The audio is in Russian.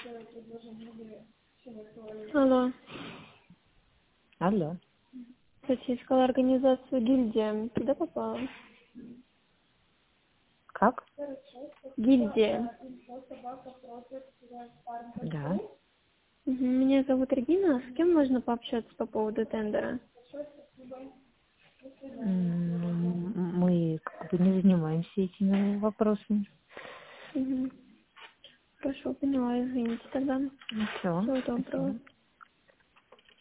Алло. Алло. Кстати, искала организацию гильдия. Куда попала? Как? Гильдия. Да. Меня зовут Регина. С кем можно пообщаться по поводу тендера? Мы как бы не занимаемся этими вопросами. Хорошо, поняла, извините тогда. Все. Всего доброго.